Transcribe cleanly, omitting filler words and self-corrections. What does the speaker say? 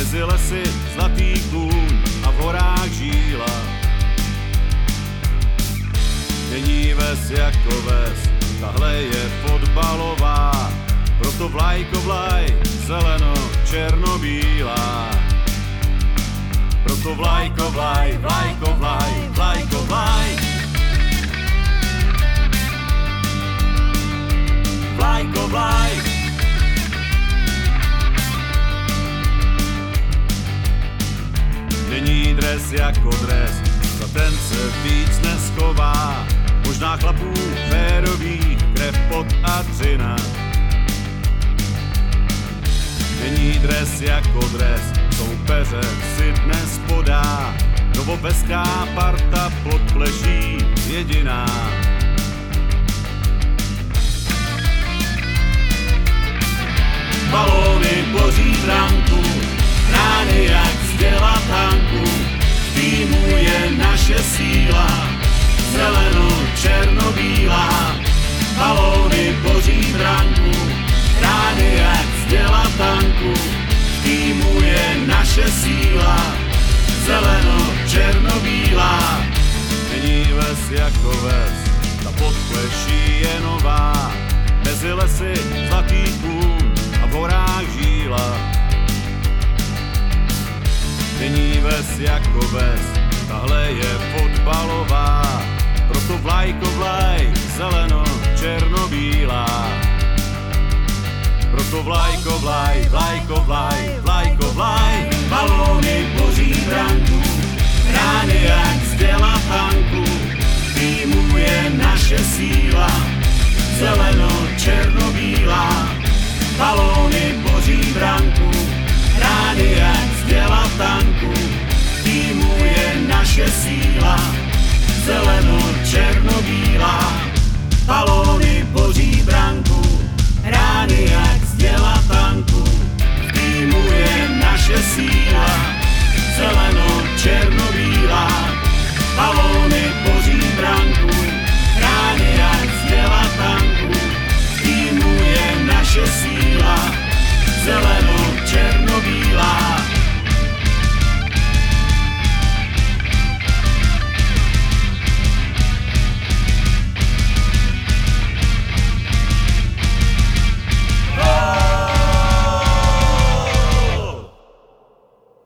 mezi lesy zlatý kůň a v horách žíla. Není ves jako ves, tahle je fotbalová, proto vlajko vlaj, zeleno, černobílá. Proto vlajko vlaj, vlajko vlaj, vlajko vlaj. Vlajko vlaj. Není dres jako dres, za ten se víc neschová. Možná chlapů férových, krev, pot a dřina. Není dres jako dres, soupeře si dnes podá. Novopeská parta pod pleší jediná. Balóny boří branku, rány jak z děla tanku. V týmu je naše síla, zeleno, černobílá. Balóny boří branku, rány jak z děla tanku. V týmu je naše síla, zeleno, černobílá. Není ves jako ves, ta podpleší je nová. Mezi lesy zlatý kůň a v horách žíla. Není ves jako ves, tahle je fotbalová, proto vlajko vlaj, zeleno, černobílá. Proto vlajko vlaj, vlajko vlaj, vlajko vlaj. Balóny boří branku, rány jak z děla tanku.